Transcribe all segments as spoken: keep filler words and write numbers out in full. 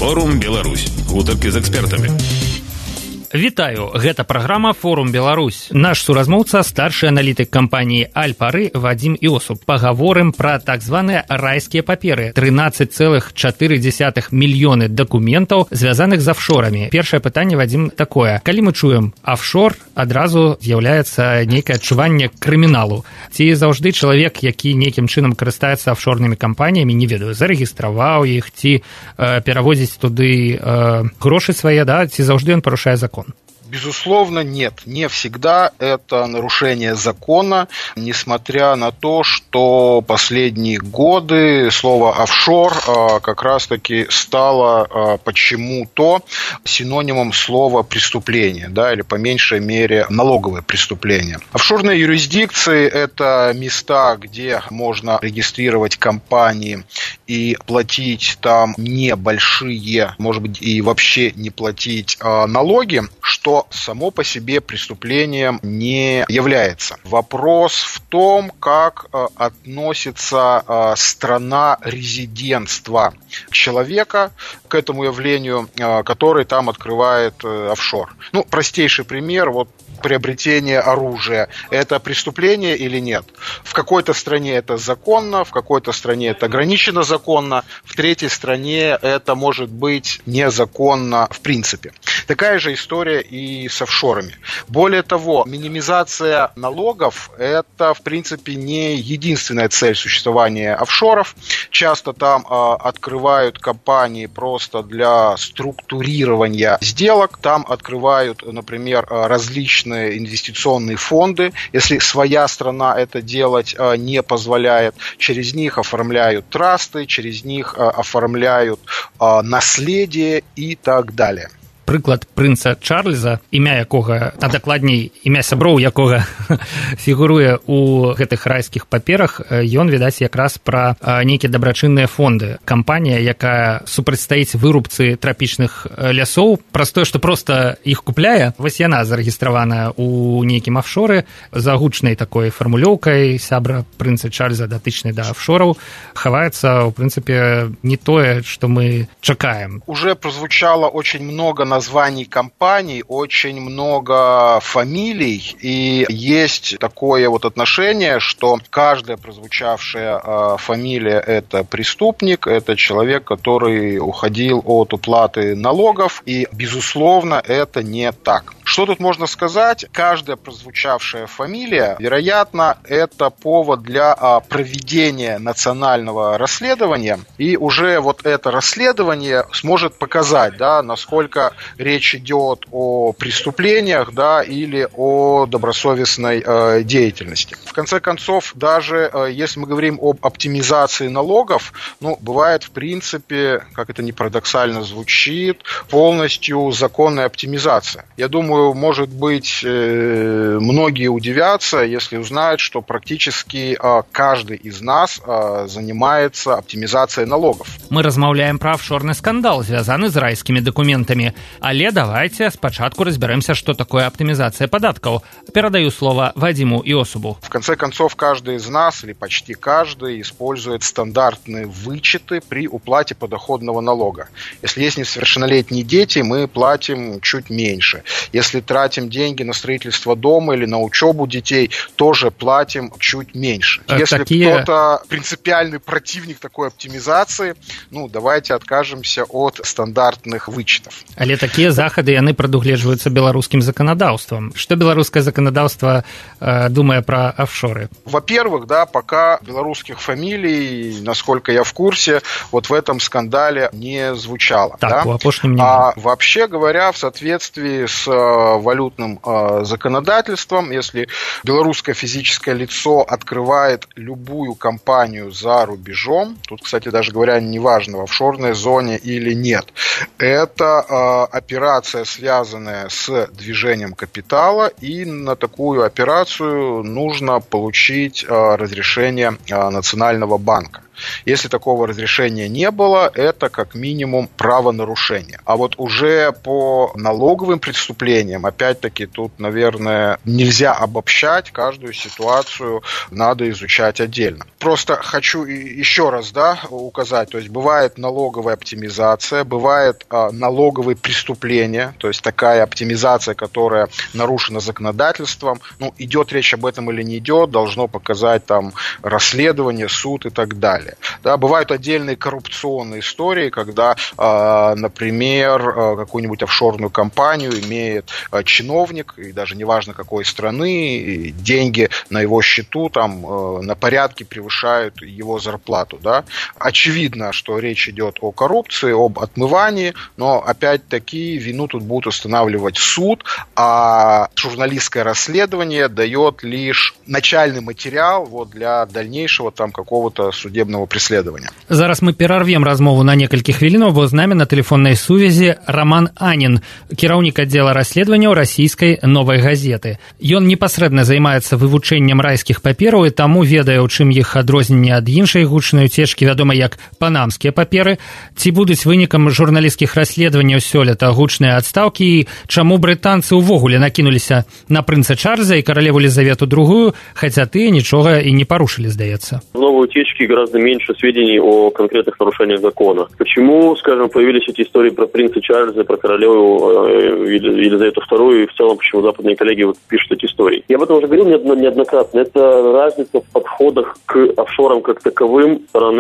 Форум Беларусь. Гутаркі з экспертамі. Вітаю, гэта праграма «Форум Беларусь». Наш суразмоўца, старшы аналітык кампаніі «Альпары» Вадзім Іосуб. Пагаворым пра так званыя райскія паперы. трынаццаць цэлых чатыры дзесятых мільёны дакументаў, звязаных з афшорамі. Першае пытанне, Вадзім, такое. Калі мы чуем афшор, адразу з'яўляецца нейкае адчуванне крыміналу. Ці заўжды чалавек, які нейкім чынам карыстаецца афшорнымі кампаніямі, не ведаю, зарэгістраваў іх, ці э, перавозіць туды э, грошы свае, да, ці заўжды ён парушае закон? Безусловно, нет. Не всегда это нарушение закона, несмотря на то, что последние годы слово «офшор» как раз-таки стало почему-то синонимом слова «преступление», да, или по меньшей мере налоговое преступление. Офшорные юрисдикции – это места, где можно регистрировать компании и платить там небольшие, может быть, и вообще не платить налоги, что само по себе преступлением не является. Вопрос в том, как э, относится э, страна резидентства человека к этому явлению, э, который там открывает э, офшор. Ну, простейший пример, вот приобретение оружия. Это преступление или нет? В какой-то стране это законно, в какой-то стране это ограничено законно, в третьей стране это может быть незаконно в принципе. Такая же история и с офшорами. Более того, минимизация налогов – это, в принципе, не единственная цель существования офшоров. Часто там э, открывают компании просто для структурирования сделок. Там открывают, например, различные инвестиционные фонды. Если своя страна это делать э, не позволяет, через них оформляют трасты, через них э, оформляют э, наследие и так далее. Прыклад прынца Чарльза, імя якога, а дакладней, імя сяброў якога фігуруе ў гэтых райскіх паперах, ён, відаць, якраз пра нейкія дабрачынныя фонды. Кампанія, якая супрацьстаіць вырубцы трапічных лясоў, праз тое, што проста іх купляе, вось яна зарэгістраваная ў нейкім афшоры, за гучнай такой фармулёўкай сябра прынца Чарльза, датычнай да афшораў, хаваецца, ў прынцыпе, не тое, што мы чакаем. Уже прозвучало очень много названий компаний, очень много фамилий, и есть такое вот отношение, что каждая прозвучавшая э, фамилия – это преступник, это человек, который уходил от уплаты налогов, и, безусловно, это не так. Что тут можно сказать? Каждая прозвучавшая фамилия, вероятно, это повод для э, проведения национального расследования, и уже вот это расследование сможет показать, да, насколько речь идет о преступлениях, да, или о добросовестной э, деятельности. В конце концов, даже э, если мы говорим об оптимизации налогов, ну, бывает, в принципе, как это ни парадоксально звучит, полностью законная оптимизация. Я думаю, может быть, э, многие удивятся, если узнают, что практически э, каждый из нас э, занимается оптимизацией налогов. Мы размаўляем пра офшорны скандал, звязаны з райскімі дакументамі. Але давайте спачатку разберемся, что такое оптимизация податков. Передаю слово Вадиму Иосубу. В конце концов, каждый из нас, или почти каждый, использует стандартные вычеты при уплате подоходного налога. Если есть несовершеннолетние дети, мы платим чуть меньше. Если тратим деньги на строительство дома или на учебу детей, тоже платим чуть меньше. Если Такие... кто-то принципиальный противник такой оптимизации, ну, давайте откажемся от стандартных вычетов. Але такія захады, яны прадугледжваюцца беларускім заканадаўствам. Што беларускае заканадаўства э, думае пра офшоры? Во-первых, да, пока белорусских фамилий, насколько я в курсе, вот в этом скандале не звучало. Так, да? А вообще говоря, в соответствии с э, валютным э, законодательством, если белорусское физическое лицо открывает любую компанию за рубежом, тут, кстати, даже говоря, неважно, в офшорной зоне или нет, это э, операция, связанная с движением капитала, и на такую операцию нужно получить э, разрешение э, Национального банка. Если такого разрешения не было, это как минимум правонарушение. А вот уже по налоговым преступлениям, опять-таки, тут, наверное, нельзя обобщать, каждую ситуацию надо изучать отдельно. Просто хочу еще раз, да, указать, то есть бывает налоговая оптимизация, бывает а, налоговые преступления, то есть такая оптимизация, которая нарушена законодательством. Ну, идет речь об этом или не идет, должно показать там расследование, суд и так далее. Да, бывают отдельные коррупционные истории, когда, а, например, а, какую-нибудь офшорную компанию имеет а, чиновник, и даже неважно какой страны, и деньги на его счету там а, на порядке превышают его зарплату. Да. Очевидно, что речь идет о коррупции, об отмывании, но опять-таки вину тут будут устанавливать суд, а журналистское расследование дает лишь начальный материал вот, для дальнейшего там какого-то судебного преследования. Зараз мы перарвем размову на некалькі хвілінаў, бо з намі на тэлефоннай сувязі Роман Анін, кіраўнік аддзела расследаванняў расійскай новай газеты. Ён непасрэдна займаецца вывучэннем райскіх папераў і таму ведае, у чым іх адрозненне ад іншай гучнай уцечкі, вядома як панамскія паперы. Ці будуць вынікам журналісцкіх расследаванняў сёлета гучныя адстаўкі і чаму брытанцы ўвогуле накінуліся на прынца Чарльза и королеву Елизавету другую, хотя ты ничего и не порушили, сдается. В новой утечке гораздо меньше сведений о конкретных нарушениях закона. Почему, скажем, появились эти истории про принца Чарльза, про королеву Елизавету вторую, и в целом, почему западные коллеги вот пишут эти истории? Я об этом уже говорил неоднократно. Это разница в подходах к офшорам как таковым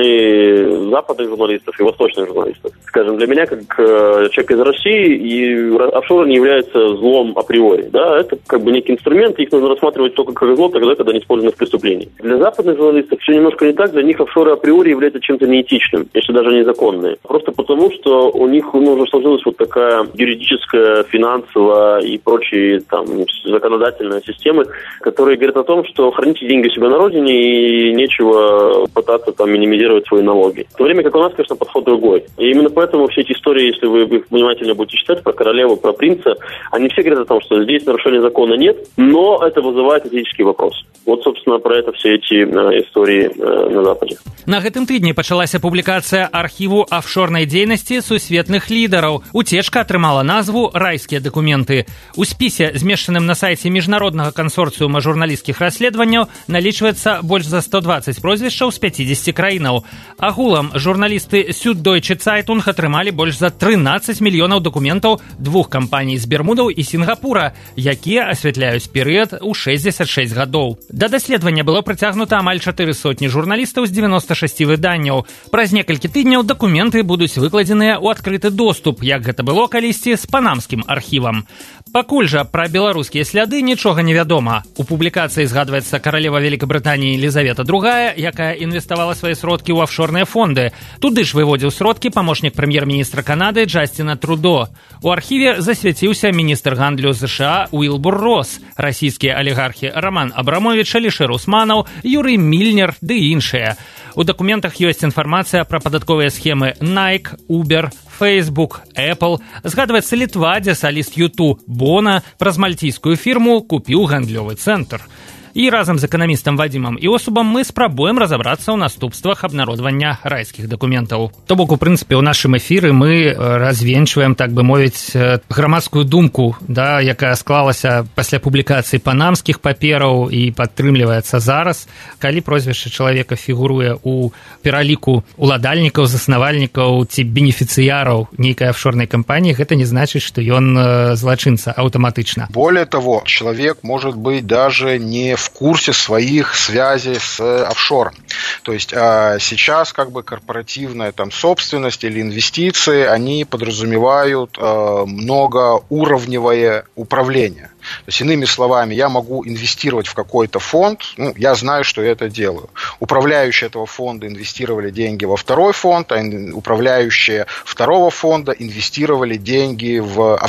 стороны западных журналистов и восточных журналистов. Скажем, для меня, как человек из России, и офшоры не являются злом априори. Да? Это как бы некий инструмент, их нужно рассматривать только как зло, тогда, когда они использованы в преступлении. Для западных журналистов все немножко не так, для них офшоры априори являются чем-то неэтичным, если даже незаконные. Просто потому, что у них ну, уже сложилась вот такая юридическая, финансовая и прочие там законодательные системы, которые говорят о том, что храните деньги у себя на родине и нечего пытаться там минимизировать свои налоги. В то время как у нас, конечно, подход другой. И именно поэтому все эти истории, если вы их внимательно будете читать про королеву, про принца, они все говорят о том, что здесь нарушения закона нет, но это вызывает этический вопрос. Вот, собственно, про это все эти э, истории э, на Западе. На гэтым тыдні пачалася публікацыя архіву афшорнай дзейнасці сусветных лідараў. Уцечка атрымала назву «Райскія дакументы». У спісе, змешчаным на сайце міжнароднага кансорцыума журналісцкіх расследаванняў, налічваецца больш за сто двадцать прозвішчаў з пяцідзесяці краінаў. Агулам журналісты Süddeutsche Zeitung атрымалі больш за трынаццаць мільёнаў дакументаў двух кампаній з Бермудаў і Сінгапура, якія асвятляюць перыяд у шэсцьдзесят шэсць гадоў. Да даследавання было прыцягнута амаль чатыры сотні журналістаў з дзевяноста шасці выданняў. Праз некалькі тыдняў дакументы будуць выкладзеныя ў адкрыты доступ, як гэта было калісьці з панамскім архівам. Пакуль жа пра беларускія сляды нічога не вядома. У публікацыі згадваецца каралева Великабрытаніі Елизавета другая, якая інвеставала свае сродкі ў афшорныя фонды. Туды ж выводзіў сродкі памочнік прэм'ер-міністра Канады Джастина Трудо. У архіве засвяціўся міністр гандлю США Уилбур Росс, расійскія алігархі Роман Абрамович, Алішер Усманаў, Юрый Мільнер ды іншыя. У дакументах ёсць інфармацыя пра падатковыя схемы Nike, Uber, Facebook, Apple. Згадваецца Літва, дзе саліст юту Бона праз мальційскую фірму купіў гандлёвы цэнтр. І разам з эканамістам Вадзімам Іосубам мы спрабуем разабрацца ў наступствах абнародвання райскіх дакументаў. То бок, у прынцыпе, у нашым эфіры мы развенчваем, так бы мовіць, грамадскую думку, да, якая склалася пасля публікацыі панамскіх папераў і падтрымліваецца зараз, калі прозвішча чалавека фігуруе ў пераліку уладальнікаў, заснавальнікаў ці бенефіцыяраў нейкай офшорнай кампаніі, гэта не значыць, што ён злачынца аўтаматычна. Более того, человек может быть даже не в курсе своих связей с офшором. То есть а, сейчас как бы корпоративная там собственность или инвестиции, они подразумевают а, многоуровневое управление. То есть, иными словами, я могу инвестировать в какой-то фонд, ну, я знаю, что я это делаю. Управляющие этого фонда инвестировали деньги во второй фонд, а управляющие второго фонда инвестировали деньги в офшор.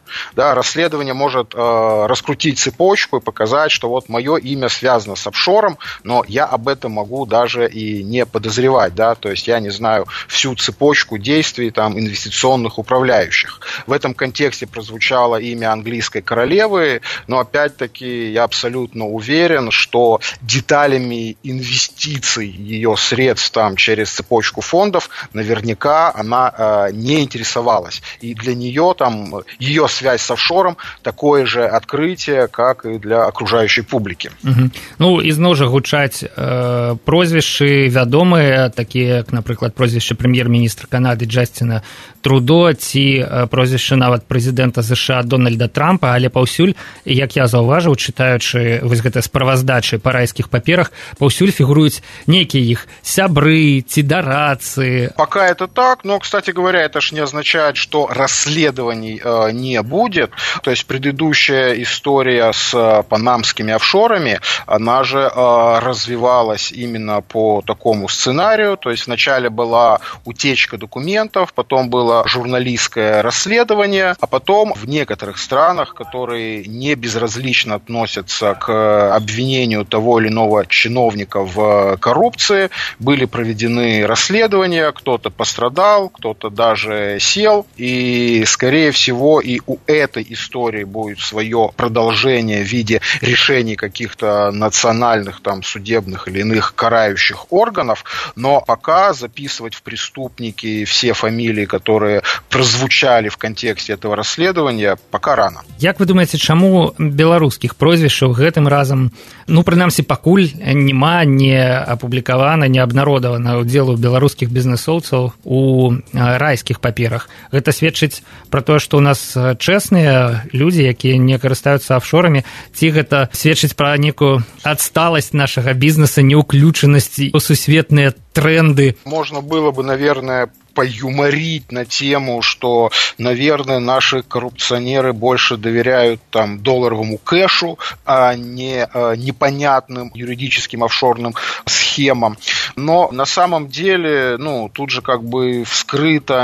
Да, расследование может э, раскрутить цепочку и показать, что вот мое имя связано с офшором, но я об этом могу даже и не подозревать, да, то есть я не знаю всю цепочку действий там инвестиционных управляющих. В этом контексте прозвучало имя английской королевы, но опять-таки я абсолютно уверен, что деталями инвестиций ее средств там через цепочку фондов наверняка она э, не интересовалась. И для нее там ее связь с офшором такое же открытие, как и для окружающей публики. Угу. Ну, ізноў жа гучаць э, прозвішчы вядомыя, такія як, напрыклад, прозвішча прэм'ер-міністра Канады Джасціна Трудо ці э, прозвішча нават прэзідэнта ЗША Дональда Трампа, але паўсюль, як я заўважыў, чытаючы вось гэтыя справаздачы па райскіх паперах, паўсюль фігуруюць нейкія іх сябры ці дарацы. Пока это так, но, кстати говоря, это ж не означает, что расследований э, не будет. То есть предыдущая история с панамскими офшорами, она же э, развивалась именно по такому сценарию. То есть вначале была утечка документов, потом было журналистское расследование, а потом в некоторых странах, которые не безразлично относятся к обвинению того или иного чиновника в коррупции, были проведены расследования, кто-то пострадал, кто-то даже сел, и, скорее всего, и у этой истории будет свое продолжение в виде решений каких-то национальных, там, судебных или иных карающих органов, но пока записывать в преступники все фамилии, которые прозвучали в контексте этого расследования, пока рано. Як вы думаете, чаму беларускіх прозвішчаў гэтым разам, ну, прынамсі, пакуль няма, не апублікавана, не абнародавана удзелу беларускіх бізнэсоўцаў у райскіх паперах? Гэта сведчыць пра тое, што ў нас чэсныя людзі, якія не карыстаюцца офшорамі, ці гэта сведчыць пра некую адсталасць нашага бізнеса, неуключанасць у сусветныя тренды? Можно было бы, наверное, поюморить на тему, что, наверное, наши коррупционеры больше доверяют там долларовому кэшу, а не а, непонятным юридическим офшорным схемам. Но на самом деле, ну, тут же как бы вскрыто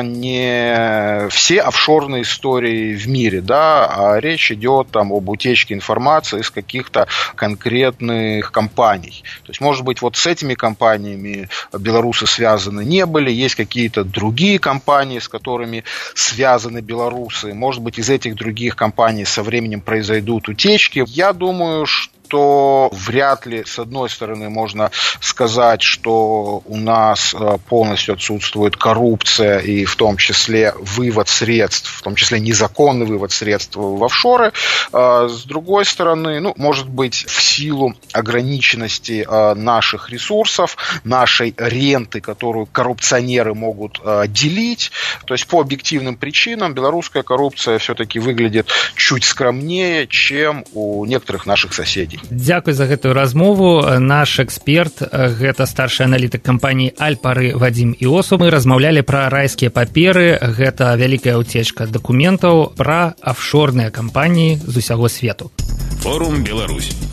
не все офшорные истории в мире, да, а речь идет там об утечке информации из каких-то конкретных компаний. То есть, может быть, вот с этими компаниями белорусы связаны не были, есть какие-то другие компании, с которыми связаны белорусы. Может быть, из этих других компаний со временем произойдут утечки. Я думаю, что то вряд ли, с одной стороны, можно сказать, что у нас полностью отсутствует коррупция и в том числе вывод средств, в том числе незаконный вывод средств в офшоры. С другой стороны, ну, может быть, в силу ограниченности наших ресурсов, нашей ренты, которую коррупционеры могут делить, то есть по объективным причинам белорусская коррупция все-таки выглядит чуть скромнее, чем у некоторых наших соседей. Дзякуй за гэтую размову. Наш эксперт, гэта старшы аналітык кампаніі Альпары Вадзім Іосуб. Мы размаўлялі пра райскія паперы, гэта вялікая ўцечка дакументаў пра офшорныя кампаніі з усяго свету. Форум Беларусь.